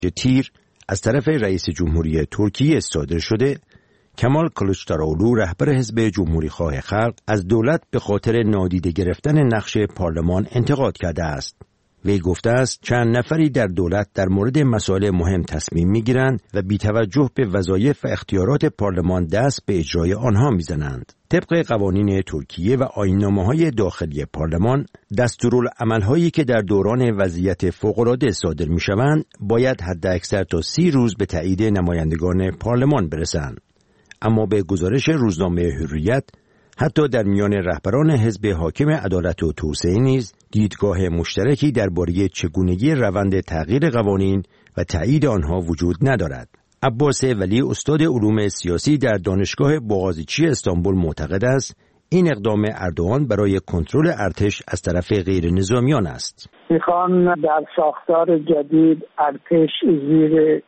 تیر از طرف رئیس جمهوری ترکیه صادر شده، کمال کلیچداروغلو رهبر حزب جمهوری‌خواه خلق از دولت به خاطر نادیده گرفتن نقش پارلمان انتقاد کرده است. وی گفته است چند نفری در دولت در مورد مسائل مهم تصمیم می‌گیرند و بی توجه به وظایف و اختیارات پارلمان دست به اجرای آنها می‌زنند. طبق قوانین ترکیه و آیین‌نامه‌های داخلی پارلمان، دستورالعمل‌هایی که در دوران وضعیت فوق‌العاده صادر می‌شوند، باید حداکثر تا 30 روز به تایید نمایندگان پارلمان برسند. اما به گزارش روزنامه حریت، حتی در میان رهبران حزب حاکم عدالت و توسعه نیز دیدگاه مشترکی درباره چگونگی روند تغییر قوانین و تایید آنها وجود ندارد. عباس ولی استاد علوم سیاسی در دانشگاه بوغازیچی استانبول معتقد است این اقدام اردوغان برای کنترل ارتش از طرف غیر نظامیان است. میخوان در ساختار جدید ارتش زیر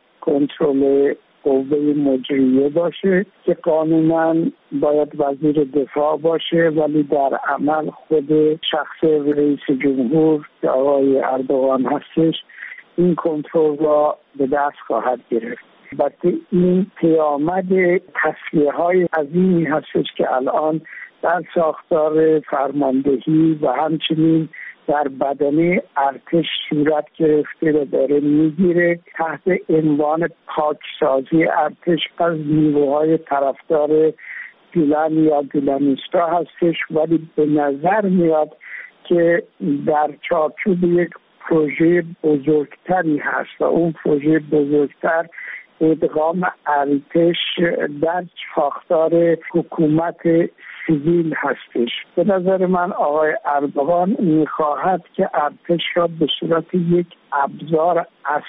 کنترل قوه مجریه باشه که قانونا باید وزیر دفاع باشه، ولی در عمل خود شخص رئیس جمهور که آقای اردوغان هستش این کنترل را به دست خواهد گرفت. البته این پیامد تصفیه‌های عظیمی هستش که الان در ساختار فرماندهی و همچنین در بدنه ارتش صورت گرفته و داره میگیره تحت عنوان پاکسازی ارتش از نیروهای طرفدار گولن یا گولنیستا هستش، ولی به نظر میاد که در چارچوب یک پروژه بزرگتری هست و اون پروژه بزرگتر ادغام ارتش در ساختار حکومت سیویل هستش. به نظر من آقای اردوغان میخواهد که ارتش را به صورت یک ابزار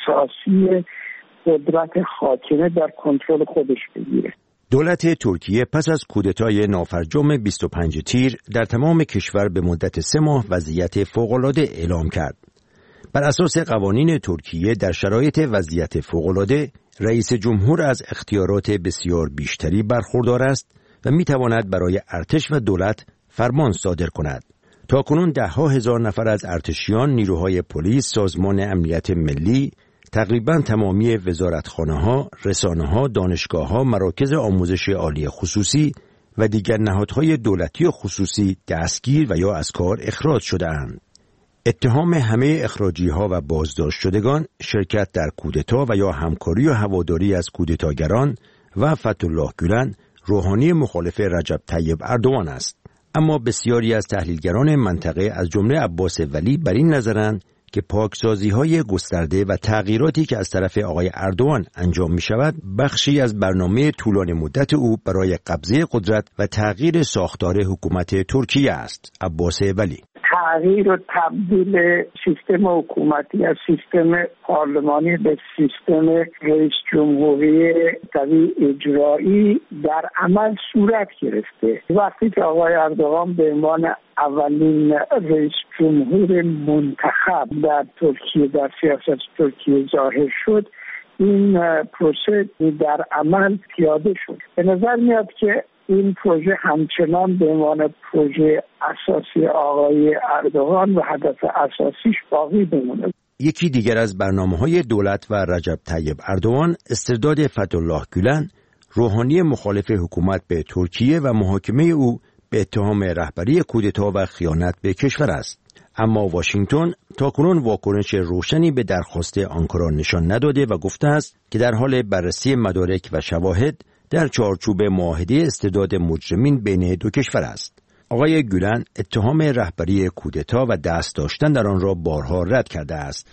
اساسی قدرت حاکمه در کنترل خودش بگیره. دولت ترکیه پس از کودتای نافرجام 25 تیر در تمام کشور به مدت 3 ماه وضعیت فوق‌العاده اعلام کرد. بر اساس قوانین ترکیه در شرایط وضعیت فوق‌العاده رئیس جمهور از اختیارات بسیار بیشتری برخوردار است و میتواند برای ارتش و دولت فرمان صادر کند. تاکنون 10,000 نفر از ارتشیان، نیروهای پلیس، سازمان امنیت ملی، تقریباً تمامی وزارتخانه‌ها، رسانه‌ها، دانشگاه‌ها، مراکز آموزش عالی خصوصی و دیگر نهادهای دولتی و خصوصی دستگیر و یا از کار اخراج شده‌اند. اتهام همه اخراجی‌ها و بازداشت شدگان شرکت در کودتا و یا همکاری و هواداری از کودتاگران و فتح‌الله گولن، روحانی مخالف رجب طیب اردوغان است. اما بسیاری از تحلیلگران منطقه از جمله عباس ولی بر این نظرند که پاکسازی‌های گسترده و تغییراتی که از طرف آقای اردوغان انجام می‌شود بخشی از برنامه طولانی مدت او برای قبضه قدرت و تغییر ساختار حکومت ترکیه است. عباس ولی: تغییر و تبدیل سیستم حکومتی از سیستم پارلمانی به سیستم رئیس جمهوری قوی اجرایی در عمل صورت گرفته. وقتی که آقای اردوغان به عنوان اولین رئیس جمهور منتخب در ترکیه در سیاست ترکیه ظاهر شد، این پروسه در عمل پیاده شد. به نظر میاد که این پروژه همچنان به عنوان پروژه اساسی آقای اردوغان و هدف اساسیش باقی بمونه. یکی دیگر از برنامه‌های دولت و رجب طیب اردوغان استرداد فتح‌الله گولن، روحانی مخالف حکومت به ترکیه و محاکمه او به اتهام رهبری کودتا و خیانت به کشور است. اما واشنگتن تاکنون واکنش روشنی به درخواست آنکارا نشان نداده و گفته است که در حال بررسی مدارک و شواهد در چارچوب معاهده استرداد مجرمین بین دو کشور است. آقای گولن اتهام رهبری کودتا و دست داشتن در آن را بارها رد کرده است.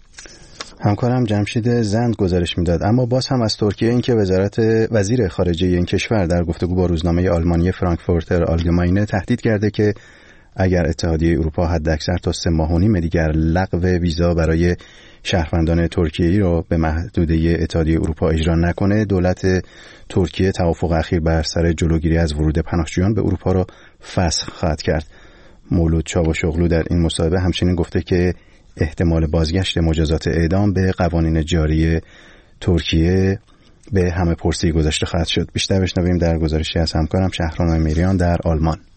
همکارم جمشید زند گزارش میداد. اما باز هم از ترکیه اینکه وزیر خارجه این کشور در گفتگو با روزنامه آلمانی فرانکفورتر آلگماینه تهدید کرده که اگر اتحادیه اروپا حداکثر تا 3 ماه و نیم دیگر لغو ویزا برای شهروندان ترکیه‌ای را به محدوده اتحادیه اروپا اجرا نکنه، دولت ترکیه توافق اخیر بر سر جلوگیری از ورود پناهجویان به اروپا را فسخ خواهد کرد. مولود چاوشوغلو در این مصاحبه همچنین گفته که احتمال بازگشت مجازات اعدام به قوانین جاری ترکیه به همه پرسی گذاشته خواهد شد. بیشتر بشنویم در گزارشی از همکارم شهرام امیریان در آلمان.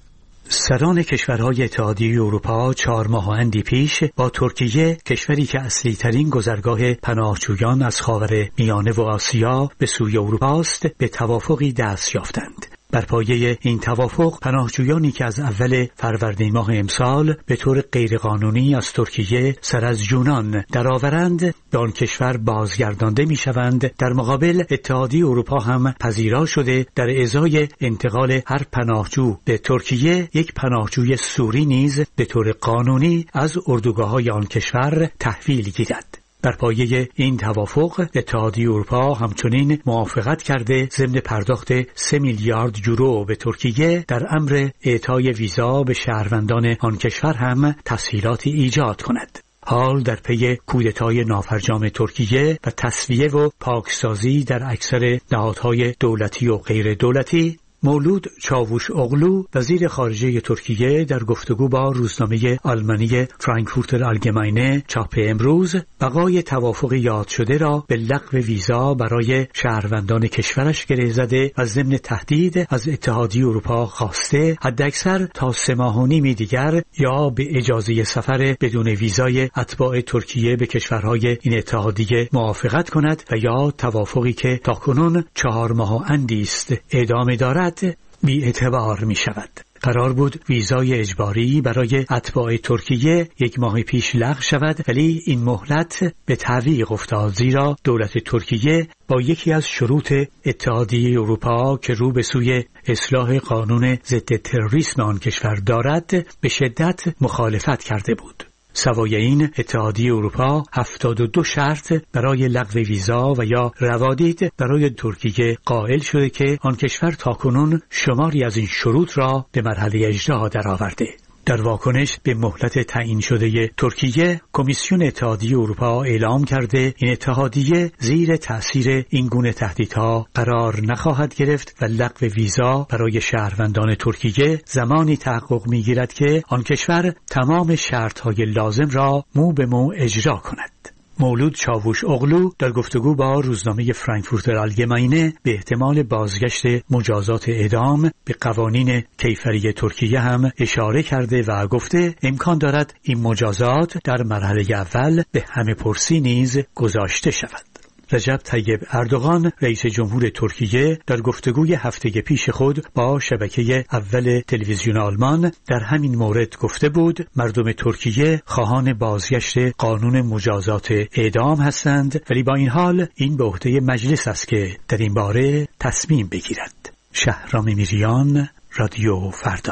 سران کشورهای اتحادیه اروپا 4 ماه و اندی پیش با ترکیه، کشوری که اصلی ترین گذرگاه پناهجویان از خاورمیانه و آسیا به سوی اروپا است، به توافقی دست یافتند. بر پایه این توافق پناهجویانی که از اول فروردین ماه امسال به طور غیرقانونی از ترکیه سر از یونان درآورند به آن کشور بازگردانده می‌شوند. در مقابل اتحادیه اروپا هم پذیرا شده در ازای انتقال هر پناهجو به ترکیه، یک پناهجوی سوری نیز به طور قانونی از اردوگاه‌های آن کشور تحویل گیرد. بر پایه این توافق اتحادیه اروپا همچنین موافقت کرده ضمن پرداخت 3 میلیارد یورو به ترکیه در امر اعطای ویزا به شهروندان آن کشور هم تسهیلاتی ایجاد کند. حال در پی کودتای نافرجام ترکیه و تسویه و پاکسازی در اکثر نهادهای دولتی و غیر دولتی، مولود چاووش اغلو وزیر خارجه ترکیه در گفتگو با روزنامه آلمانی فرانکفورتر آلگماینه چاپ امروز بقای توافق یاد شده را به لغو ویزا برای شهروندان کشورش گره زده و ضمن تهدید از اتحادیه اروپا خواسته حداکثر تا 3 ماه و نیم دیگر یا به اجازه سفر بدون ویزای اتباع ترکیه به کشورهای این اتحادیه موافقت کند و یا توافقی که تاکنون 4 ماه و اندی است ادامه دارد بی اعتبار می شود. قرار بود ویزای اجباری برای اتباع ترکیه 1 ماه پیش لغو شود، ولی این مهلت به تعویق افتاد، زیرا دولت ترکیه با یکی از شروط اتحادیه اروپا که رو به سوی اصلاح قانون ضد تروریسم آن کشور دارد به شدت مخالفت کرده بود. سوای این اتحادیه اروپا 72 شرط برای لغو ویزا و یا روادید برای ترکیه قائل شده که آن کشور تاکنون شماری از این شروط را به مرحله اجرا درآورده. در واکنش به مهلت تعیین شده ترکیه، کمیسیون اتحادیه اروپا اعلام کرده این اتحادیه زیر تأثیر این گونه تهدیدها قرار نخواهد گرفت و لغو ویزا برای شهروندان ترکیه زمانی تحقق می‌گیرد که آن کشور تمام شرط‌های لازم را مو به مو اجرا کند. مولود چاووش اغلو در گفتگو با روزنامه فرانکفورتر آلگماینه به احتمال بازگشت مجازات اعدام به قوانین کیفری ترکیه هم اشاره کرده و گفته امکان دارد این مجازات در مرحله اول به همه پرسی نیز گذاشته شود. رجب طیب اردوغان رئیس جمهور ترکیه در گفتگوی هفته پیش خود با شبکه اول تلویزیون آلمان در همین مورد گفته بود مردم ترکیه خواهان بازگشت قانون مجازات اعدام هستند، ولی با این حال این به عهده مجلس است که در این باره تصمیم بگیرد. شهرام میریان، رادیو فردا.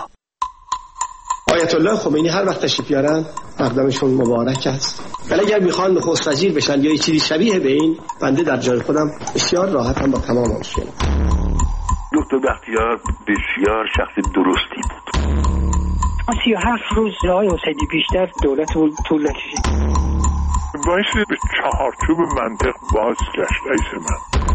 آیت الله خمینی هر وقت تشریف بیارن مقدمشون مبارک است، ولی اگر میخوان نخست وزیر بشن یا چیزی شبیه به این، بنده در جای خودم بسیار راحتم با تمام مشکل. دکتر بختیار بسیار شخص درستی بود. 37 روز آقای حسینی بیشتر دولت طول نکشید. باعث به چهارچوب منطق بازگشت رئیس من.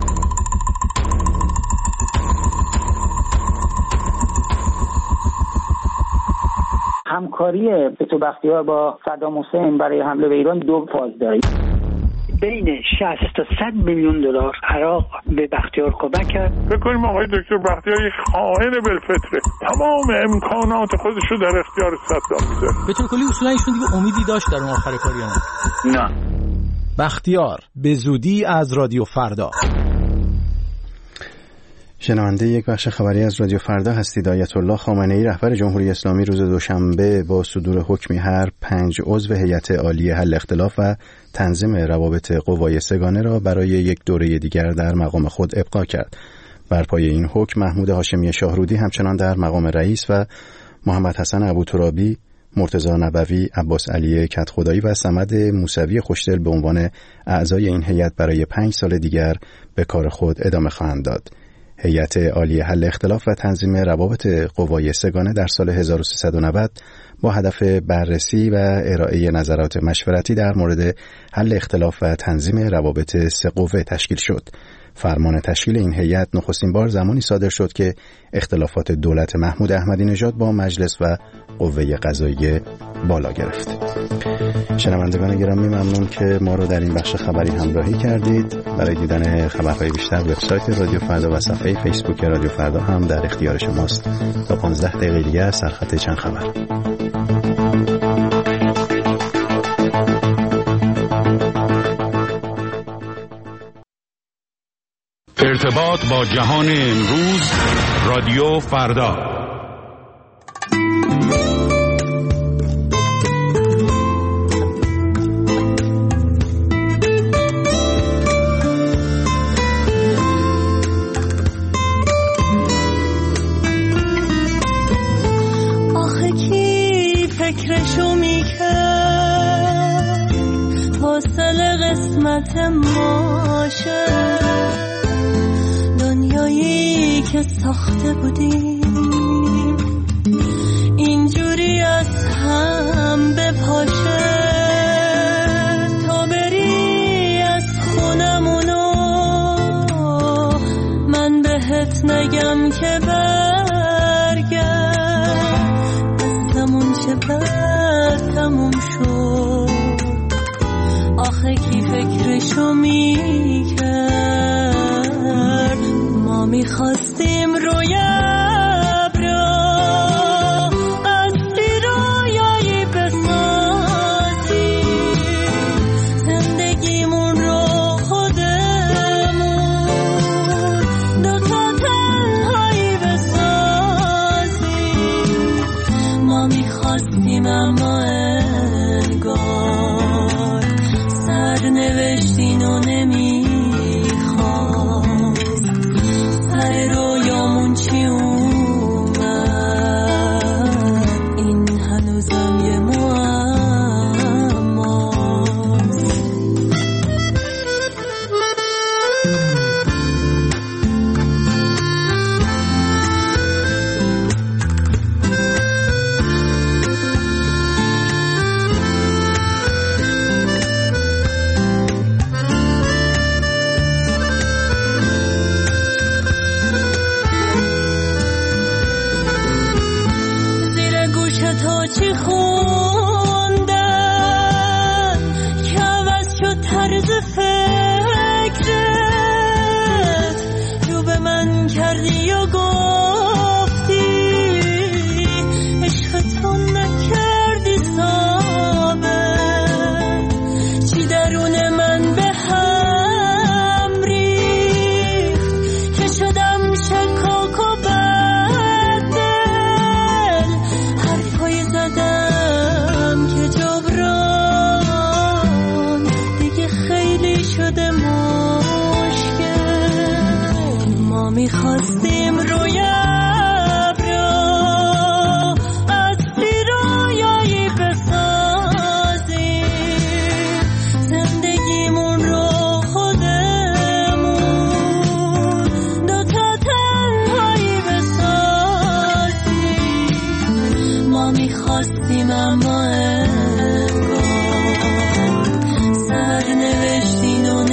همکاری دکتر بختیار با صدام حسین برای حمله به ایران 2 فاز داره. بین 60 تا 100 میلیون دلار عراق به بختیار کمک کرد. فکر کنیم آقای دکتر بختیار یک خائن بالفطره، تمام امکانات خودش رو در اختیار صدام میذاره. به طور کلی اصولا ایشون دیگه امیدی داشت در اون آخر کاری نه. بختیار به زودی از رادیو فردا. شنونده یک بخش خبری از رادیو فردا هستید. آیت الله خامنه‌ای رهبر جمهوری اسلامی روز دوشنبه با صدور حکمی هر 5 عضو هیئت عالی حل اختلاف و تنظیم روابط قوای سگانه را برای یک دوره دیگر در مقام خود ابقا کرد. بر پایه این حکم محمود هاشمی شاهرودی همچنان در مقام رئیس و محمد حسن ابوترابی، مرتضی نبوی، عباس علی کدخدایی و صمد موسوی خوشدل به عنوان اعضای این هیئت برای 5 سال دیگر به کار خود ادامه خواهند داد. هیئت عالی حل اختلاف و تنظیم روابط قوای سگانه در سال 1390 با هدف بررسی و ارائه نظرات مشورتی در مورد حل اختلاف و تنظیم روابط 3 قوه تشکیل شد. فرمان تشکیل این هیئت نخستین بار زمانی صادر شد که اختلافات دولت محمود احمدی نژاد با مجلس و قوه قضاییه بالا گرفت. شنوندگان گرامی ممنون که ما رو در این بخش خبری همراهی کردید. برای دیدن خبرهای بیشتر وبسایت رادیو فردا و صفحه فیسبوک رادیو فردا هم در اختیار شماست. تا 15 دقیقه دیگه سرخط چند خبر. ارتباط با جهان امروز، رادیو فردا. آخه کی فکرشو میکرد حاصل قسمت ماشه، دنیایی که ساخته بودیم اینجوری از هم بپاشه، تا بری از خونمونو من بهت نگم که برگرد، دستمون چه بر تموم شد. آخه کی فکرشو میکرد ما میخواستیم روی ابرا قصری رویایی بسازیم، زندگیمون رو خودمون دوتا تنهایی بسازیم. ما میخواستیم اما انگار سرنوشتین و نمیخواست، سر رویامون چی اومد این هنوزم یه معماست. تو چی خوندن که عوض شد طرز فکرت، رو به من کردی و گفتی عشق تو نکردی ثابت، چی درون من به هم ریخت که شدم شکاک و زدم که جبران دیگه خیلی شده مشکل. ما میخواستیم روی ابرا اصلی رویایی بسازیم، زندگیمون رو خودمون دوتا تنهایی بسازیم. ما میخواستیم اما انگار سرنوشتین و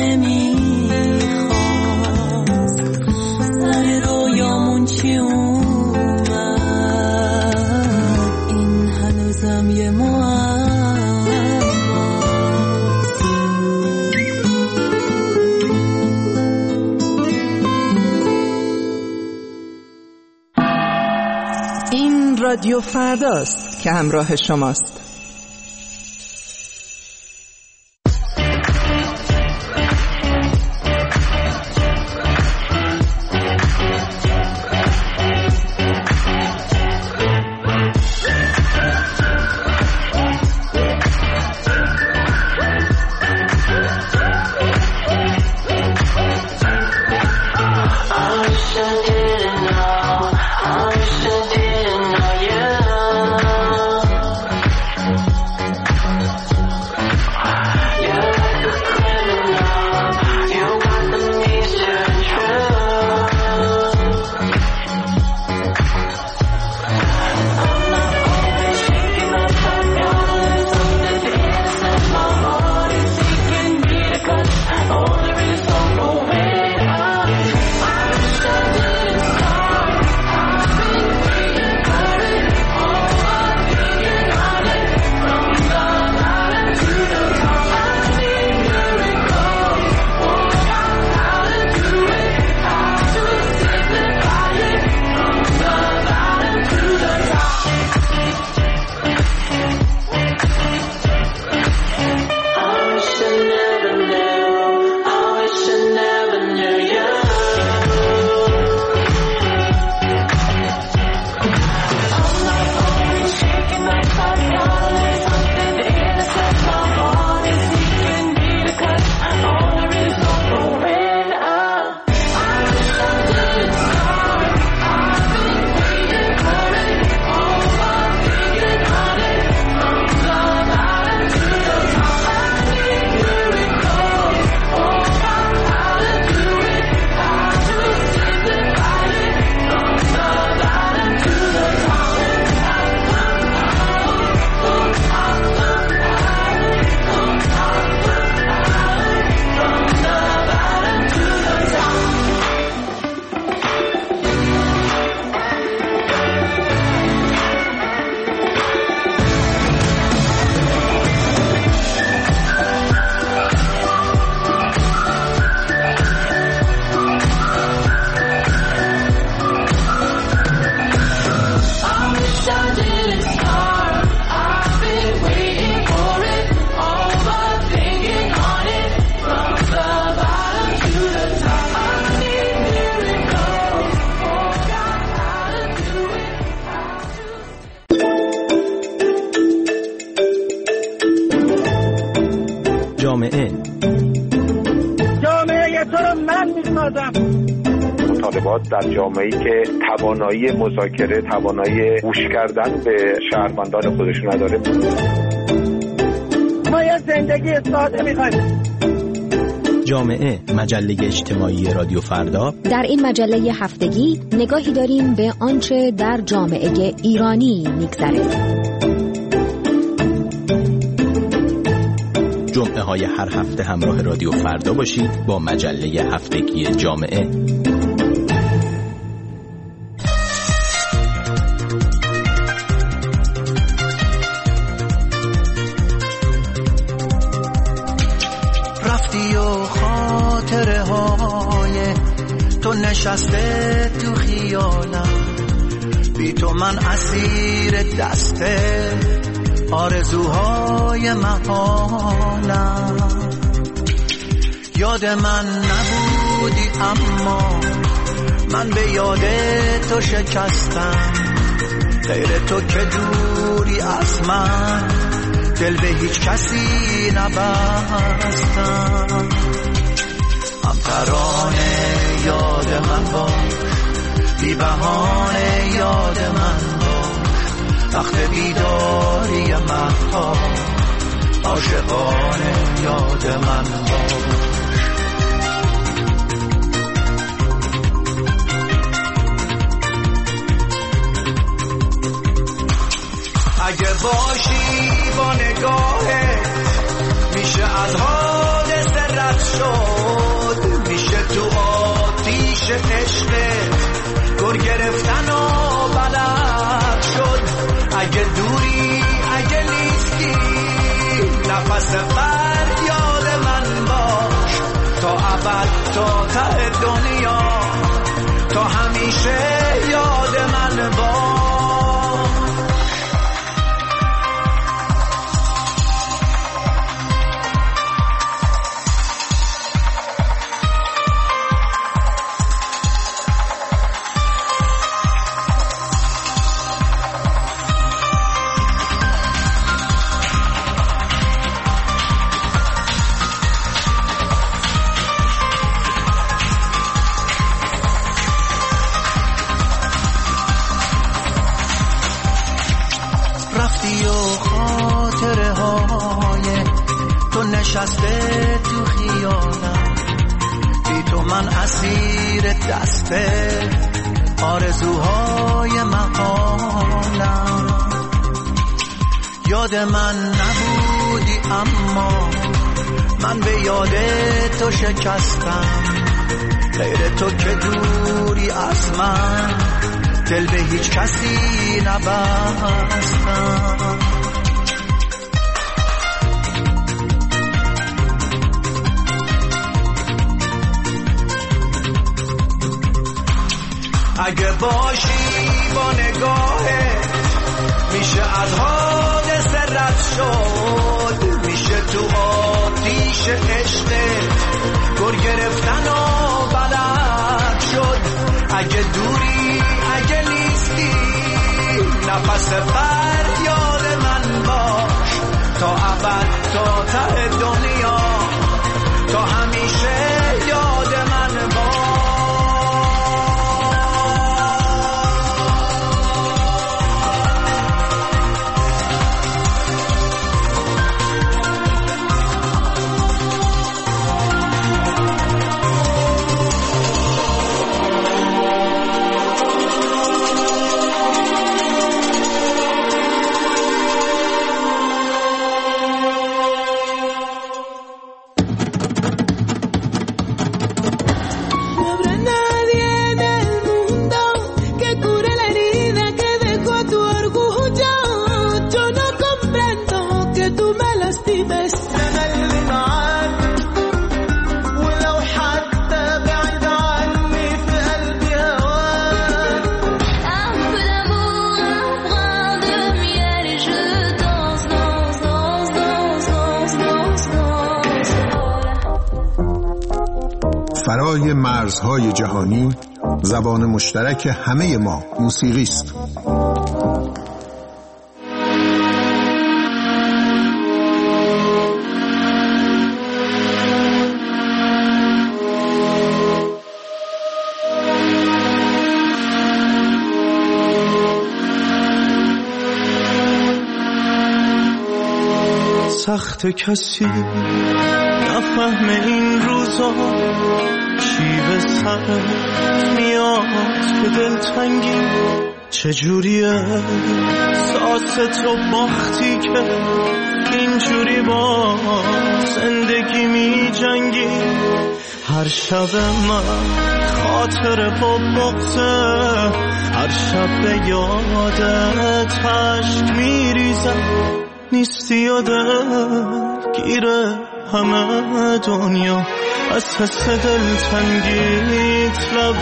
نمیخواست، سر رویامون چی اومد این هنوزم یه معماست. این رادیو فرداست که همراه شماست. جامعه تو رو من میسازم. مطالبات در جامعه‌ای که توانایی مذاکره، توانایی گوش کردن به شهروندان خودش نداره. ما یه زندگی ساده می‌خوایم. جامعه، مجله اجتماعی رادیو فردا. در این مجله هفتگی نگاهی داریم به آنچه در جامعه ایرانی می‌گذره. جمعه های هر هفته همراه رادیو فردا باشید با مجله هفتگی جامعه. رفتی و خاطره های تو نشسته تو خیالم، بی تو من اسیر دسته آرزوهای محالم. یاد من نبودی اما من به یاد تو شکستم، غیر تو که دوری از من دل به هیچ کسی نبستم. هم ترانه یاد من باش، بی بهانه یاد من باش، وقت بیداری مه‌ها عاشقانه یاد من باش. اگه باشی با نگاهت میشه از حادثه رد شد، میشه تو آتیش عشقت گر گرفتن و بلد شد. اگه دوری اگه نیستی نفس فریاد من باش، تا ابد تا ته دنیا تا همیشه یاد من باش. نشسته تو خیالم، بی تو من اسیر دسته آرزوهای محالم. یاد من نبودی اما من به یاد تو شکستم، غیر تو که دوری از من دل به هیچ کسی نبستم. اگه باشی با نگاهت میشه از حادثه رد شد، میشه تو آتیش عشقت گر گرفتن و بلد شد. اگه دوری اگه نیستی نفس فریاد من باش، تا ابد تا ته دنیا تا همیشه یاد من باش. فرای مرزهای جهانی، زبان مشترک همه ما موسیقی است. سخت کسی نفهم این روزا چی به سر میاد که دلتنگی چجوریه ساس تو باختی که اینجوری با زندگی می جنگی هر شب من خاطر با بغضه هر شب به یادت عشق می ریزم نیستی یادت گیره همه دنیا از حس دلتنگیت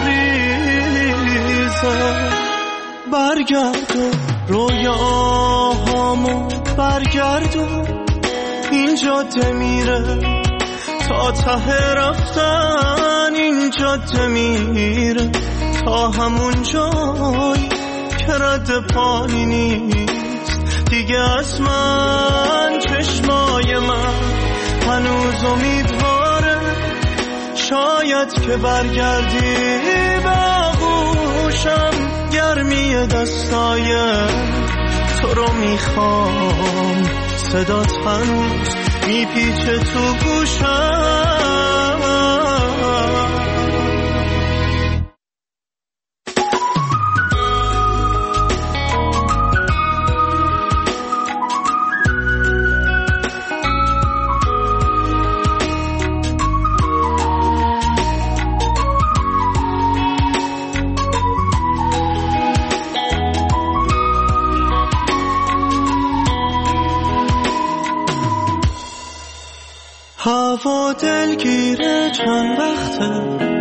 لبریزه برگردو رویاهامو برگردو این جاده میره تا ته رفتن این جاده میره تا همون جایی که رد پایی نیست دیگه از من چشمای من هنوز امیدواره شاید که برگردی به آغوشم گرمی دستای تو رو میخوام صدات هنوز میپیچه تو گوشم هوا دلگیره چند وقته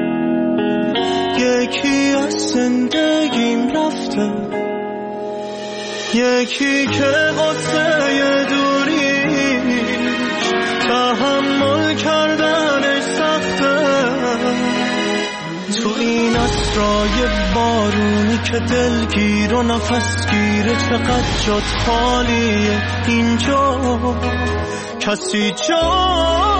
یکی از زندگیم رفته یکی که قصه دوریش تحمل کردنش سخته تو این اسرای بارونی که دلگیر و نفس گیره چقدر جات خالیه اینجا کسی جاتو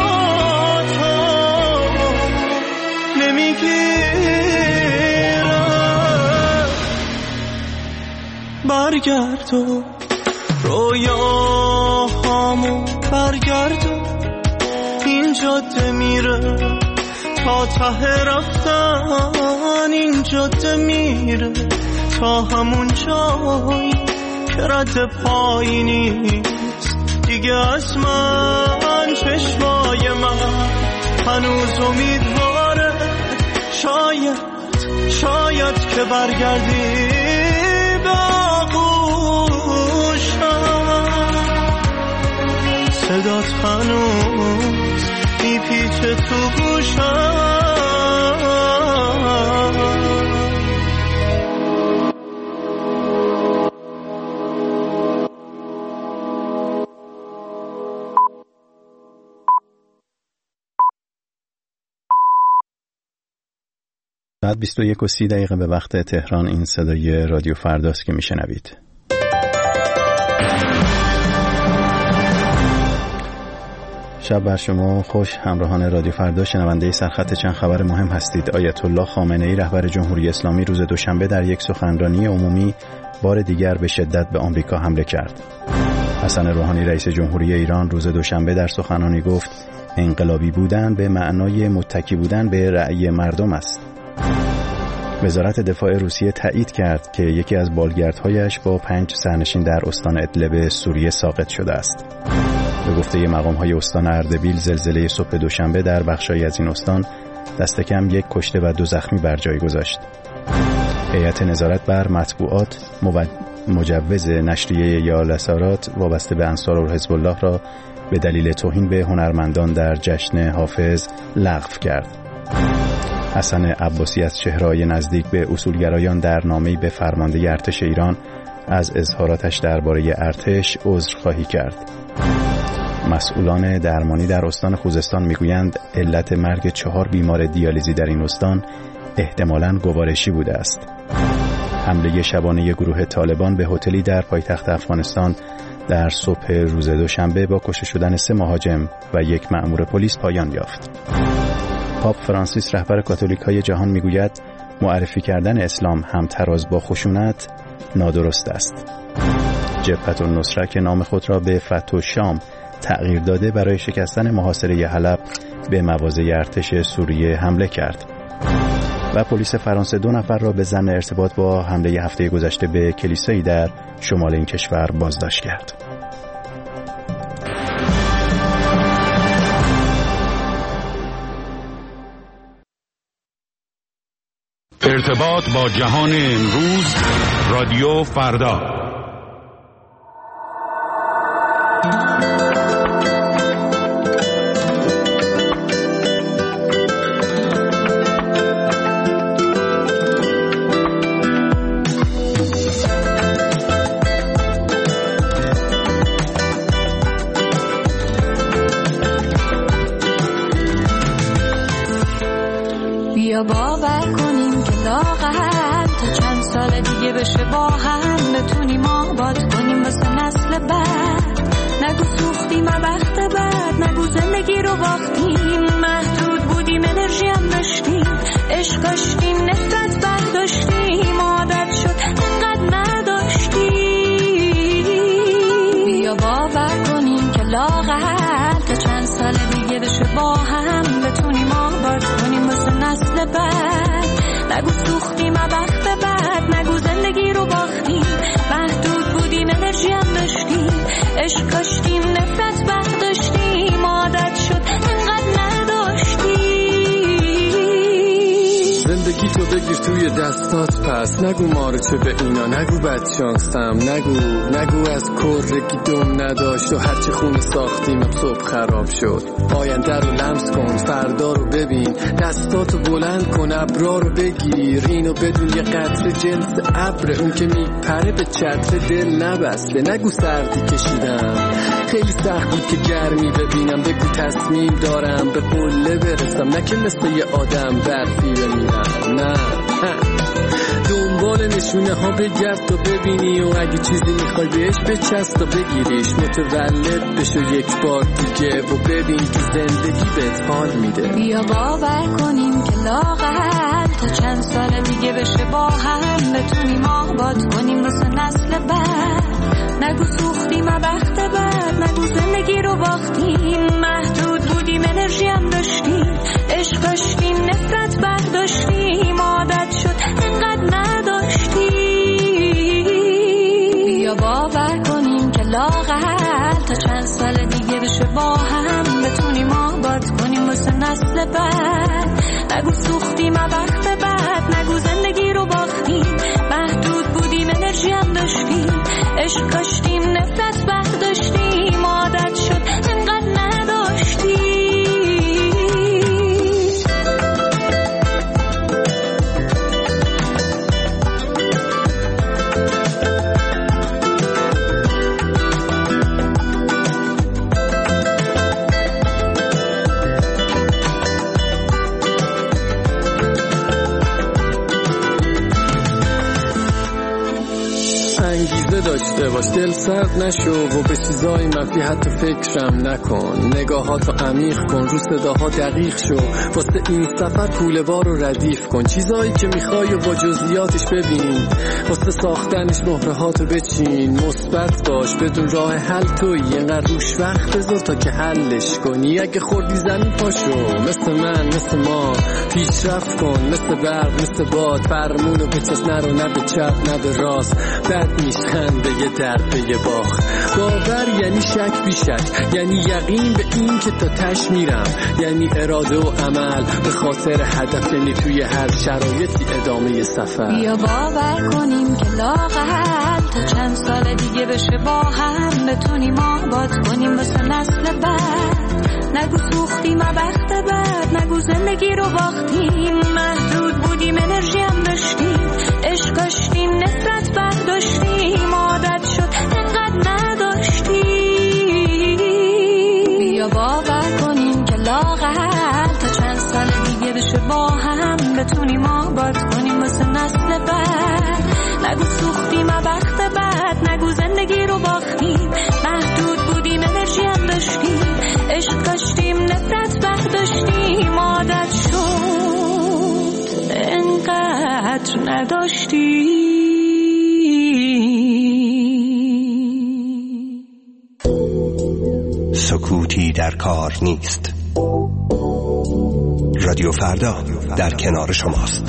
نمیگیره برگردو رویاهامو برگردو این جاده میره تا ته رفتن این جاده میره تا همون جایی که رد پایی نیست دیگه از من چشمای من هنوز امیدواره شاید که برگردی به آغوشم صدات هنوز میپیچه تو گوشم ساعت 21:30 به وقت تهران. این صدای رادیو فرداست که میشنوید. شب بر شما خوش همراهان رادیو فردا، شنونده سرخط چند خبر مهم هستید. آیت الله خامنه‌ای رهبر جمهوری اسلامی روز دوشنبه در یک سخنرانی عمومی بار دیگر به شدت به آمریکا حمله کرد. حسن روحانی رئیس جمهوری ایران روز دوشنبه در سخنرانی گفت انقلابی بودن به معنای متکی بودن به رأی مردم است. وزارت دفاع روسیه تایید کرد که یکی از بالگردهایش با 5 سرنشین در استان ادلب سوریه ساقط شده است. به گفته مقام‌های استان اردبیل، زلزله صبح دوشنبه در بخشی از این استان دست کم 1 کشته و 2 زخمی بر جای گذاشت. هیئت نظارت بر مطبوعات مجوز نشریه یالسارات وابسته به انصار حزب الله را به دلیل توهین به هنرمندان در جشن حافظ لغو کرد. حسن عباسی از چهره‌های نزدیک به اصولگرایان در نامه‌ای به فرمانده ارتش ایران از اظهاراتش درباره ارتش عذرخواهی کرد. مسئولان درمانی در استان خوزستان میگویند علت مرگ 4 بیمار دیالیزی در این استان احتمالاً گوارشی بوده است. حمله شبانه گروه طالبان به هتلی در پایتخت افغانستان در صبح روز دوشنبه با کشته شدن 3 مهاجم و 1 مأمور پلیس پایان یافت. پاپ فرانسیس رهبر کاتولیک‌های جهان میگوید معرفی کردن اسلام همتراز با خشونت نادرست است. جبهة النصره که نام خود را به فتح الشام تغییر داده برای شکستن محاصره حلب به مواضع ارتش سوریه حمله کرد. و پلیس فرانسه 2 نفر را به ضمن ارتباط با حمله هفته گذشته به کلیسایی در شمال این کشور بازداشت کرد. ارتباط با جهان امروز، رادیو فردا. بیا باور کنیم که لاغر تا چند سال دیگه بشه با هم بتونیم آباد کنیم واسه نسل بعد. نگو سوختیم وقت بعد، نگو زندگی رو باختیم، محدود بودیم انرژی هم داشتیم، عشق داشتیم نفرت برداشتیم، عادت شد انقدر نداشتیم. بیا باور کنیم که لاغر تا چند سال دیگه بشه با هم بتونیم آباد کنیم واسه نسل بعد. نگو سوختیم وقت بعد، نگو زندگی رو باختیم، محدود بودیم انرژی هم داشتیم، عشق کاشتیم نفرت برداشتیم، عادت شد انقدر نداشتیم. زندگی تو بگیر توی دستات پس، نگو ما رو چه به اینا، نگو بدشانسم، نگو از کرگی دم نداشت و هرچی خونه ساختیم صبح خراب شد. آینده رو لمس کن، فردا رو ببین، دستاتو بلند کن، ابرا رو بگیر، اینو بدون یه قطره جنس ابر، اون که میپره به چتر دل نبسته. نگو سردی کشیدم، خیلی سخت بود که گرمی ببینم، بگو تصمیم دارم به قله برسم، نه که مثل یه آدم برفی بمیرم. نه دنبال نشونه ها بگرد تا ببینی و اگه چیزی میخوای بهش بچست تا بگیریش، متولد بشو یک بار دیگه و ببین که زندگی بهت حال میده. بیا باور کنیم که لاغر تا چند سال دیگه بشه با هم بتونیم آباد کنیم واسه نسل بعد. نگو سوختیم وقت بعد، نگو زندگی رو باختیم، محدود بودیم انرژی هم داشتیم، عشق داشتیم نفرت برداشتیم، عادت شد انقدر نداشتیم. بیا باور کنیم که لاغر تا چند سال دیگه بشه با هم بتونیم آباد کنیم واسه نسل بعد. نگو سوختیم وقت بعد، نگو زندگی رو باختیم، محدود بودیم انرژی هم داشتیم، عشق کاشتیم نفرت برداشتیم، عادت شد انقدر نداشتیم. انگیزه داشته باش، دل سرد نشو و به چیزای منفی حتی فکرم نکن، نگاهاتو عمیق کن، رو صداها دقیق شو، واسه این سفر کوله بار رو ردیف کن، چیزایی که میخوای و با جزئیاتش ببین، واسه ساختنش مهرهاتو بچین، مثبت باش بدون راه حل تویی، اینقدر روش وقت بذار تا که حلش کنی، اگه خوردی زمین پاشو، مثل من مثل ما پیشرفت کن، مثل برق مثل باد، فرمونو بچس نرو، نه به چپ نه به راست، بد میشن به یه درد به یه باخت. باور یعنی شک بی شک، یعنی یقین به این که تا تش میرم، یعنی اراده و عمل به خاطر هدف، یعنی توی هر شرایطی ادامه سفر. بیا باور کنیم که لاغر تا چند سال دیگه بشه با هم بتونیم آباد کنیم واسه نسل بعد. نگو سوختیم وقت بعد، نگو زندگی رو باختیم، محدود بودیم انرژی هم داشتیم، عشق کاشتیم نفرت برداشتیم، عادت شد انقدر نداشتیم. بیا باور کنیم که لاغر تا چند سال دیگه بشه با هم بتونیم آباد کنیم واسه نسل بعد. نگو سوختیم وقت بعد، نگو زندگی رو باختیم، محدود بودیم انرژی هم داشتیم، عشق کاشتیم نفرت برداشتیم، عادت شد انقدر نداشتیم. در کار نیست. رادیو فردا در کنار شماست.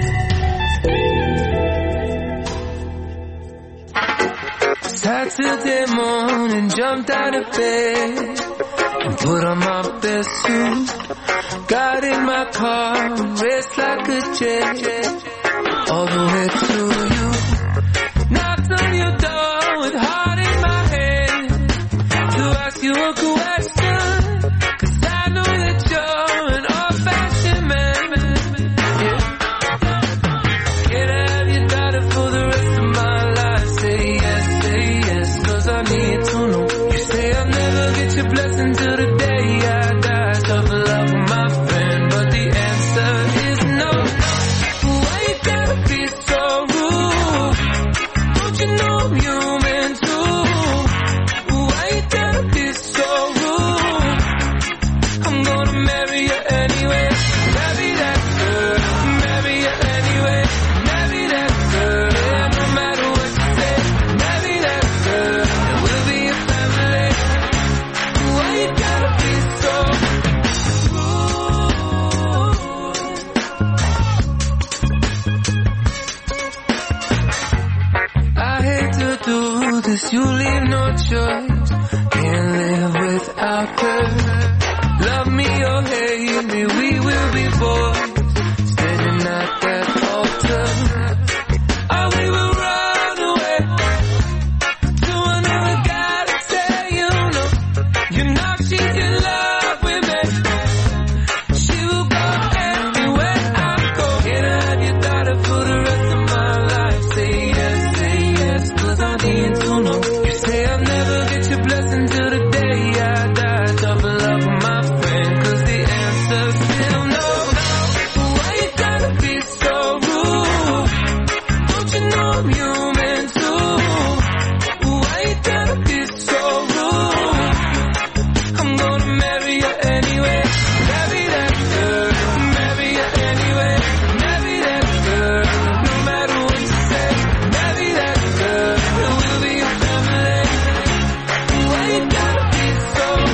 Saturday morning, jumped out of bed and put on my best suit. Got in my car and raced like a jet all the way to you. Knocked on your door with heart in my hand to ask you a question, 'cause I know that you're an old-fashioned man. Yeah. Can I have your daughter for the rest of my life? Say yes, 'cause I need to know. You say I'll never get your blessing till the day I die. Tough love with my friend, but the answer is no. Why you gotta be so rude? Don't you know I'm human too? Why you gotta be so rude? I'm gonna marry you anyway. Marry that girl, marry you anyway. Marry that girl, yeah, no matter what you say. Marry that girl, and we'll be a family. Why you gotta be so rude? I hate to do this, you leave no choice. Can't live without her. Love me or hate me, we will be boys standing at that altar. Or we will run away to another guy to say you know she's in love with me. She will go everywhere I go. Can I have your daughter for the rest of my life? Say yes, 'cause I need to know. You say I'll never get your blessing till the day I die. Tough love with my friend, 'cause the answer's still no. Why you gotta be so rude? Don't you know I'm human too? Why you gotta be so rude? I'm gonna marry you anyway. Marry that girl, marry you anyway. Marry that girl, no matter what you say. Marry that girl, and we'll be a family. Why you gotta be so rude?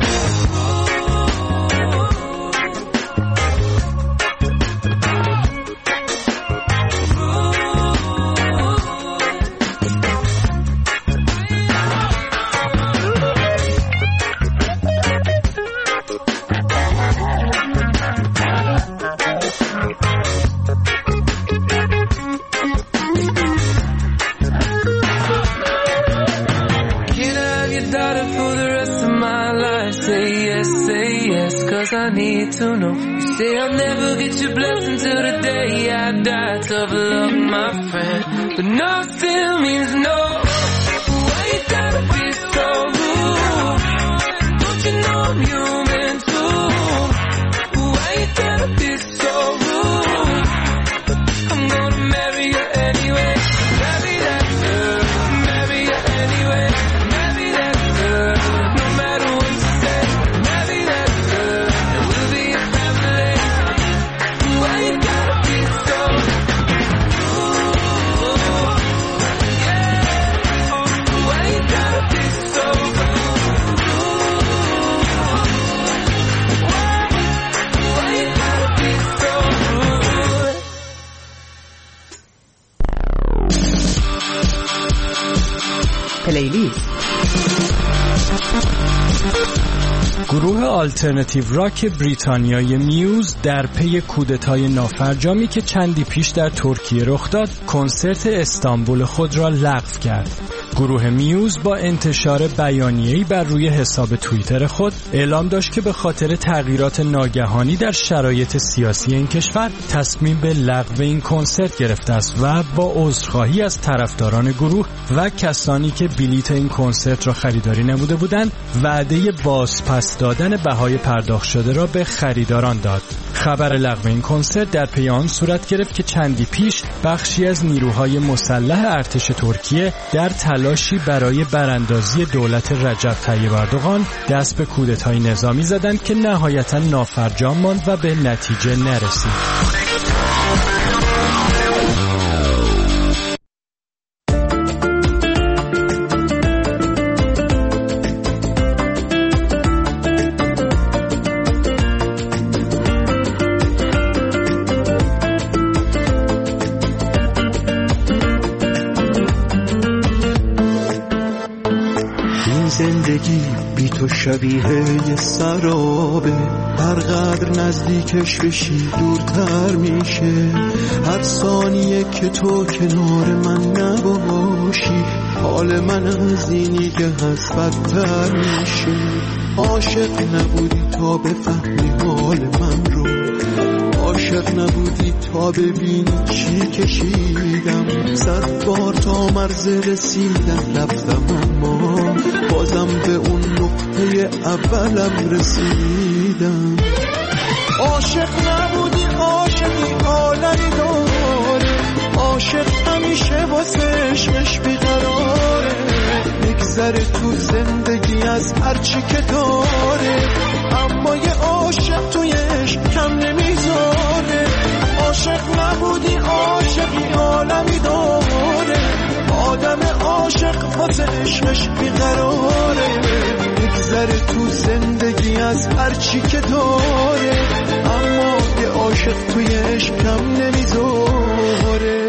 Can I have your daughter for the rest of my life? Say yes, 'cause I need to know. You say I'll never get your blessing till the day I die. Tough love, my friend, but no still means no. Why you gotta be so rude? Don't you know I'm human too? Why you gotta be so rude? I'm gonna marry you anyway. Marry that girl, marry you anyway. Marry that girl, no matter what you say. Marry that girl, and we'll be a family. Why you gotta be so rude? Yeah. Why you gotta be so rude? Why you gotta be so rude? پلیلیست. گروه آلترناتیو راک بریتانیای میوز در پی کودتای نافرجامی که چندی پیش در ترکیه رخ داد، کنسرت استانبول خود را لغو کرد. گروه میوز با انتشار بیانیه‌ای بر روی حساب توییتر خود اعلام داشت که به خاطر تغییرات ناگهانی در شرایط سیاسی این کشور تصمیم به لغو این کنسرت گرفته است و با عذرخواهی از طرفداران گروه و کسانی که بلیت این کنسرت را خریداری نموده بودند، وعده بازپس دادن بهای پرداخت شده را به خریداران داد. خبر لغو این کنسرت در پی آن صورت گرفت که چندی پیش بخشی از نیروهای مسلح ارتش ترکیه در تلاشی برای براندازی دولت رجب طیب اردوغان دست به کودتای نظامی زدند که نهایتاً نافرجام ماند و به نتیجه نرسید. زندگی بی تو شبیه یه سرابه، هر قدر نزدیکش بشی دورتر میشه. هر ثانیه که تو کنار من نباشی حال من از اینی که هست بدتر میشه. عاشق نبودی تا بفهمی حال من رو، عاشق نبودی تا ببینی چی کشیدم. 100 بار تا مرز رسیدن رفتم اما بازم به اون نقطه اولم رسیدم. عاشق نبودی عاشقی عالمی داره، عاشق همیشه واسه عشقش بیقراره. میگذره تو زندگی از هرچی که داره، اما یه عاشق توی عشق کم نمیذاره. عاشق نبودی عاشقی عالمی داره، آدم عاشق واسه عشقش بیقراره. میگذره تو زندگی از هرچی که داره، اما یه عاشق توی عشق کم نمیذاره.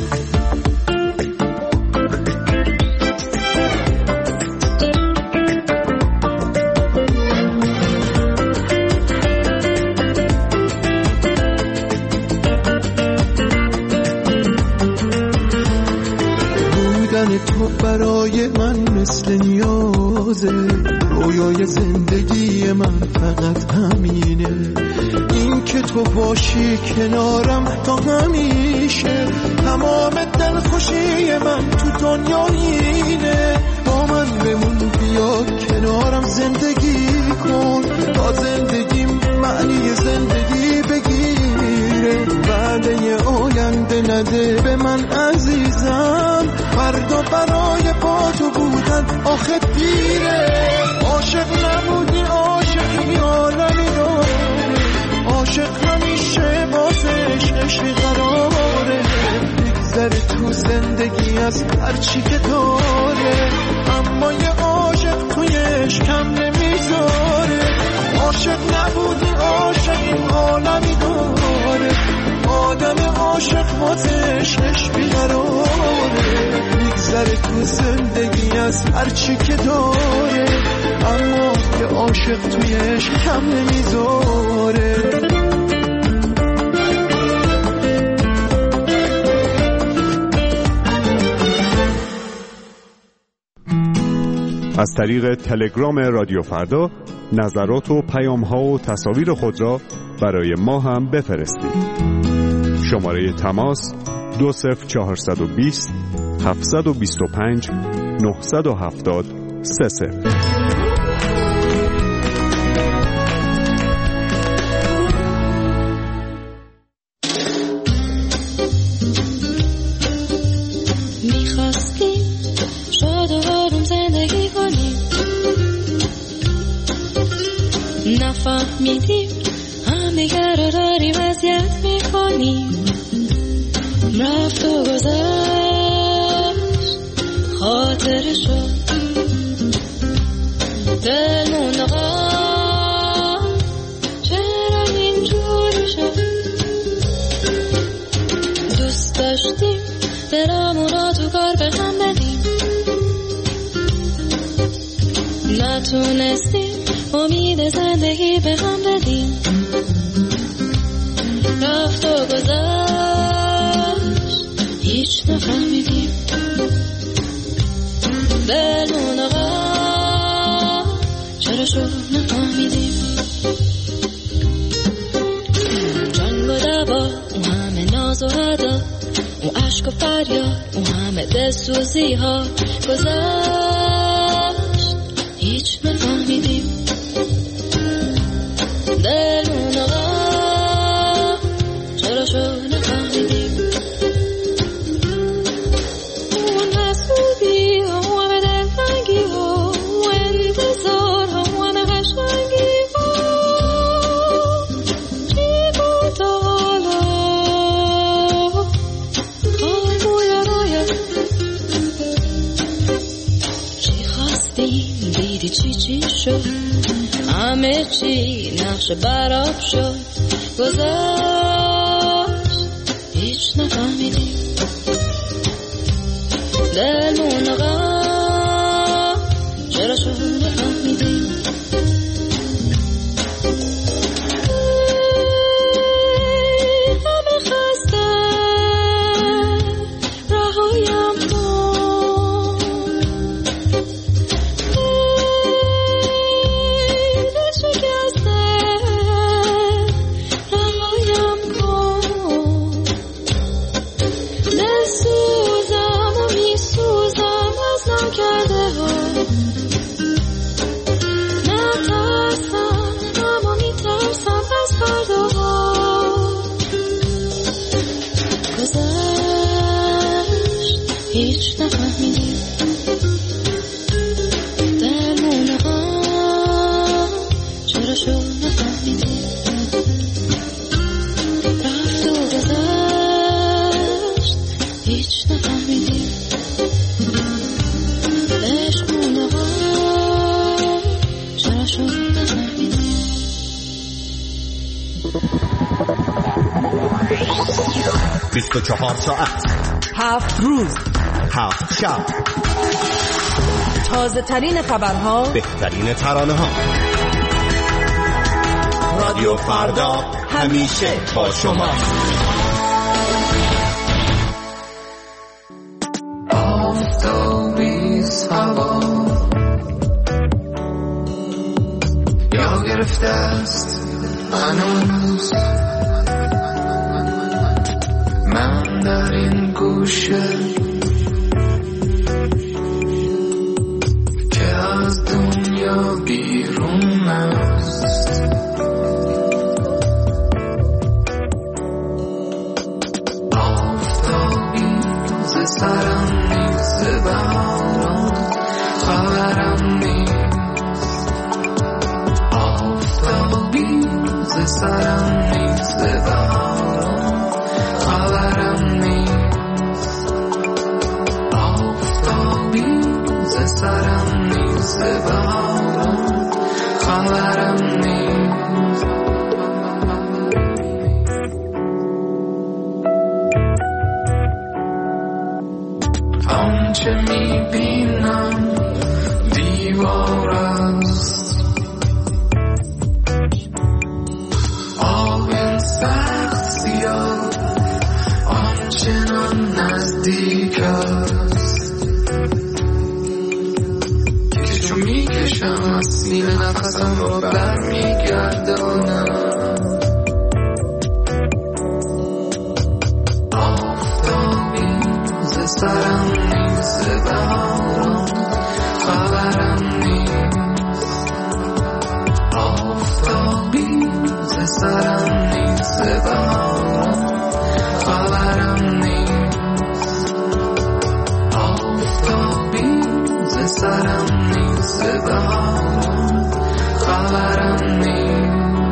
تو برای من مثل نیازه، رویای زندگی من فقط همینه. این که تو باشی کنارم تا همیشه، تمام دلخوشی من تو دنیا اینه. با من بمون بیا کنارم زندگی کن، تا زندگیم معنی زندگی بگیره. وعده آینده نده به من عزیزم، فردا برای با تو بودن آخه دیره. عاشق نبودی عاشقی عالمی داره، عاشق همیشه واسه عشقش بیقراره. میگذره تو زندگی از هرچی که داره، اما یه عاشق توی عشق کم نمیذاره. عاشق نبودی عاشقی عالمی داره، آدم عاشق واسه عشقش بیقراره. میگذره تو زندگی از هرچی که داره، اما یه عاشق توی عشق کم نمیذاره. از طریق تلگرام رادیو فردا نظرات و پیام‌ها و تصاویر خود را برای ما هم بفرستید. شماره تماس 20420 725 970 30. میخواستیم شاد و آروم زندگی کنیم، نفهمیدیم همدیگر رو داریم اذیت میکنیم. رفت و گذشت خاطرشو، دلمون نقا چرا اینجوری شد. دوست داشتیم دلمون رو تو کار به هم بدیم، نتونستیم امید زندگی به هم بدیم. رفت و گذشت هیچ نفهمیدیم، دلمون آقا چرا شد نفهمیدیم. جنگ و دعوا، اون همه ناز و هدا، اون عشق و فریاد، اون همه دلسوزی ها گذشت هیچ نفهمیدیم. دلمون آقا چرا شد نفهمیدیم. اون حسودی ها، اون دلتنگی ها، اون انتظار ها، اون قشنگی ها، چی بود تا حالا خواهی راید. چی خواستیم دیدی چی شد، همه چی نقش براب شد گذشت هیچ نفهمیدیم. دلمون آقا چرا شد هیچ نفهمیدیم درمونه ها چرا شد نفهمیدیم رفت و گذشت هیچ نفهمیدیم عشقونه ها چرا شد نفهمیدیم 24 ساعت 7 روز 7 شب تازه ترین خبرها بهترین ترانه ها رادیو فردا همیشه با شما آفتابیز هوا یا گرفته است هنوز من در این گوشه که از دنیا بیرون است آفتابی ز سرم نیست بهاران خبرم نیست آفتابی ز سرم نیست بهاران خبرم نیست آفتابی ز سرم نیست بهاران خبرم نیست آنچه میبینم دیوار است آب سخت سیاه آنچنان نزدیک است که چون میکشم از سینه نفسم را برمیگردانم آفتابی ز سرم نیست بهاران خبرم نیست آفتابی ز سرم نیست بهاران خبرم نیست آفتابی ز سرم نیست بهاران خبرم نیست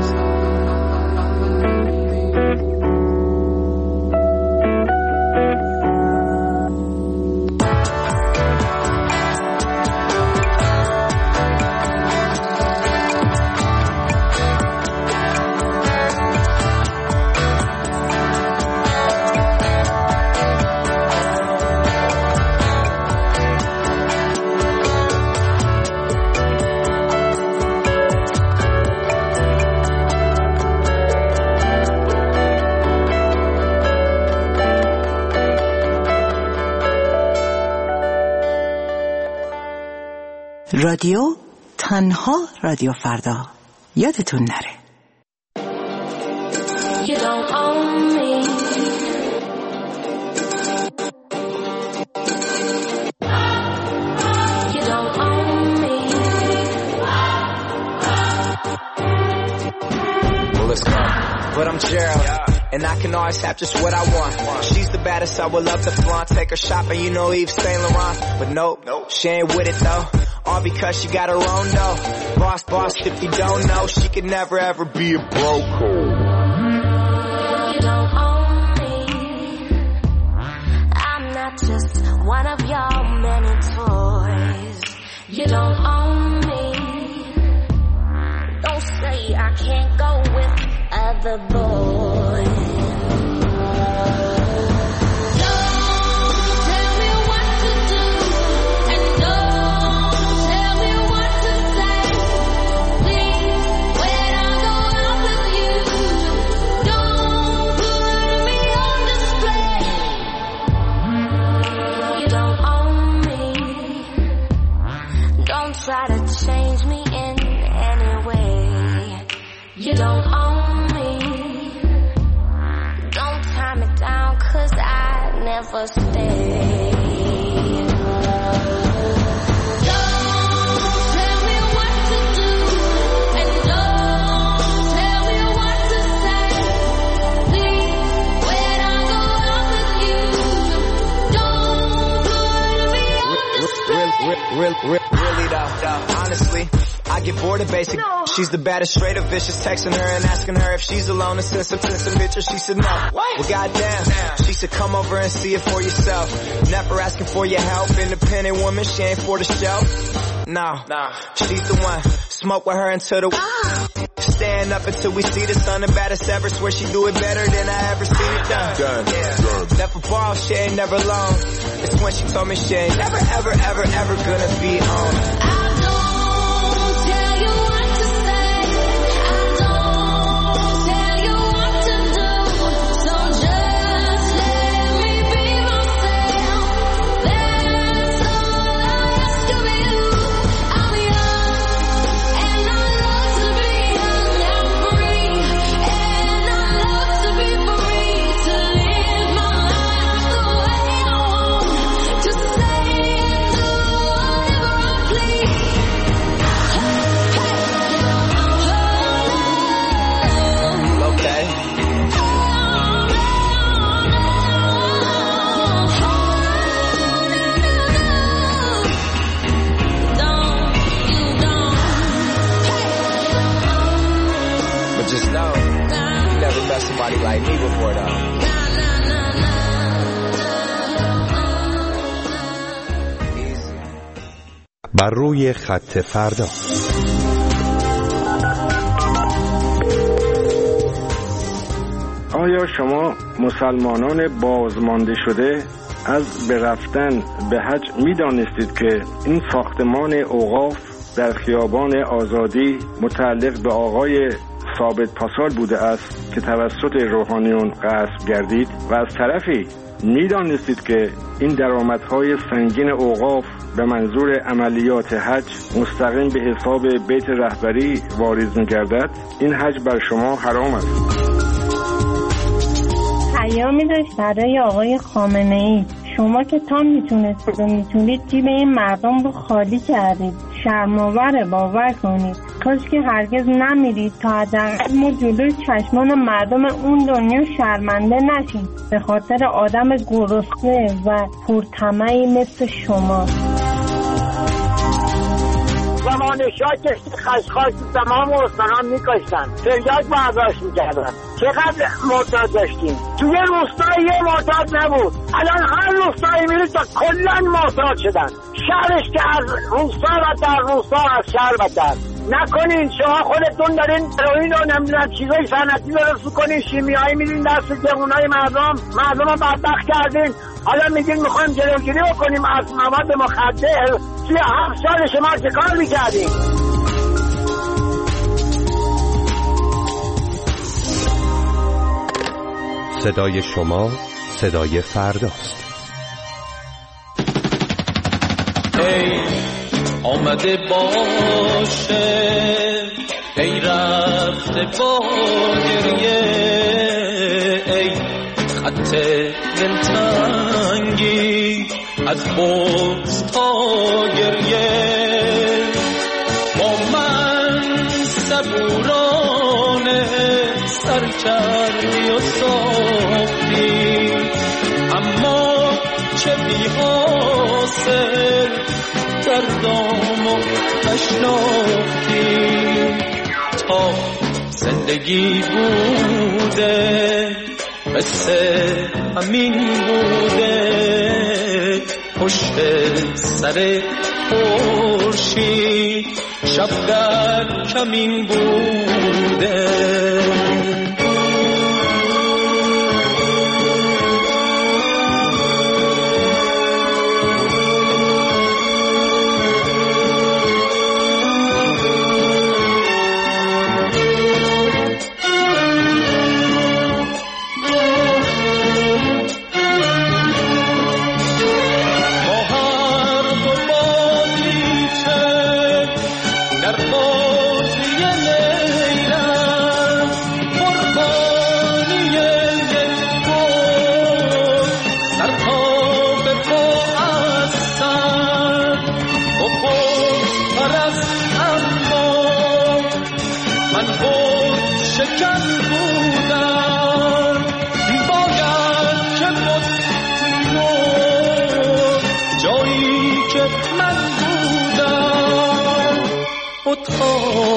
رادیو تنها رادیو فردا یادتون نره You don't own me. You don't own me. Well, let's go. But I'm Gerald, and I can always have just what I want. She's the baddest, I would love to flaunt. Take her shopping, you know Yves Saint Laurent. But nope, she ain't with it though. All because she got her own dough. Boss, if you don't know, she could never ever be a broke. You don't own me. I'm not just one of your many toys. You don't own me. Don't say I can't go with other boys. Try to change me in any way. You don't own me. Don't tie me down, 'cause I never stay. Please, when I go out with you, don't Really though, honestly, I get bored of basic. No. She's the baddest, straight up vicious. Texting her and asking her if she's alone and send some pictures. She said no. What? Well, goddamn. She said come over and see it for yourself. Never asking for your help. Independent woman, she ain't for the show. No, she's the one. Smoke with her until the stand up until we see the sun. The baddest ever. Swear she do it better than I ever seen it done. Yeah. Never borrow, she ain't never alone. It's when she told me she ain't never, ever, ever, ever gonna be on. Just know, you never met somebody like me before though. بر روی خط فردا. آیا شما مسلمانان بازمانده شده از به رفتن به حج می دانستید که این ساختمان اوقاف در خیابان آزادی متعلق به آقای ثابت پاسال بوده است که توسط روحانیون غصب گردید و از طرفی می‌دانستید که این درآمدهای سنگین اوقاف به منظور عملیات حج مستقیم به حساب بیت رهبری واریز می‌گردد. این حج بر شما حرام است. پیامی داشت برای آقای خامنه‌ای. شما که تا میتونستید و میتونید جیب این مردم رو خالی کردید. شرم‌آوره، باور کنید. کاش که هرگز نمیرید تا حداقل ما جلوی چشمان مردم اون دنیا شرمنده نشیم به خاطر آدم گرسنه و پرطمعی مثل شما. زمان شاه کشتی خشخاش تمام استانان میکشتن، تریاک برداشت میکردن. چقدر معتاد داشتیم؟ توی روستای یه معتاد نبود، الان هر روستایی میرید تا کلن معتاد شدن. شهرش که از روستا و در روستا از شهر بدتر. نکنین شما خودتون دارین هروئین و نمیدونم چیزای صنعتی درست کنین، شیمیایی میدین دست جوانای مردم رو بدبخت کردین. حالا میگین میخوایم جلوگیری بکنیم از مواد مخدر. 37 سال شما چه کار میکردین؟ صدای شما صدای فرداست. آمده باشه ای رفته با گریه، ای خط دلتنگی از بغض تا گریه. با من صبورانه سر کردی و ساختی، اما چه بی حاصل دردامو نشناختی. تا زندگی بوده قصه همین بوده، پشت سر خورشید شب در کمین بوده.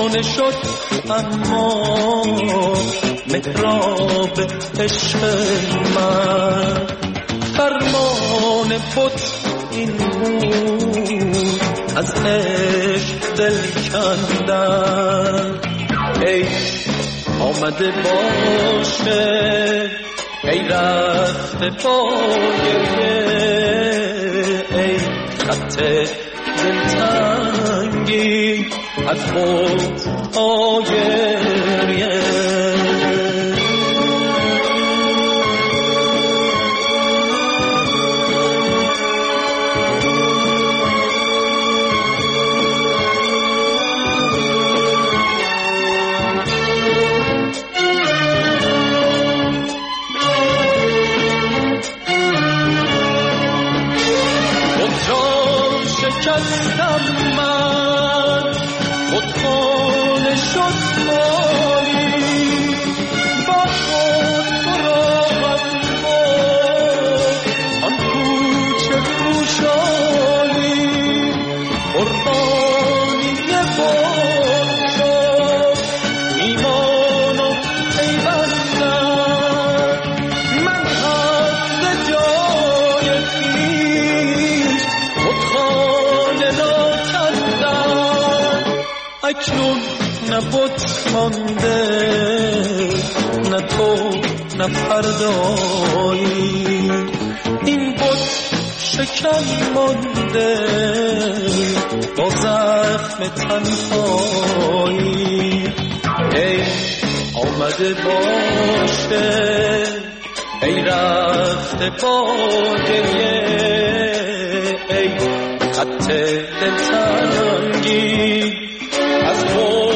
دیوانه شد اما محراب عشق من فرمان بود این بود از عشق دل کندن ای آمده باشه ای رفته پایه ای خط دلتنگی از خود آگریه شکستم من خودخانه شد خالی با خود براغم آن کوچه خوشحالی قربانی بار شد ایمان و پیوستم من حد جای خویش خودخانه را کردم اکنون نه بت مانده نه تو نه فردایی این بت شکن مانده با زخم تنهایی ای آمده باشه ای رفته با گریه ای خط دلتنگی از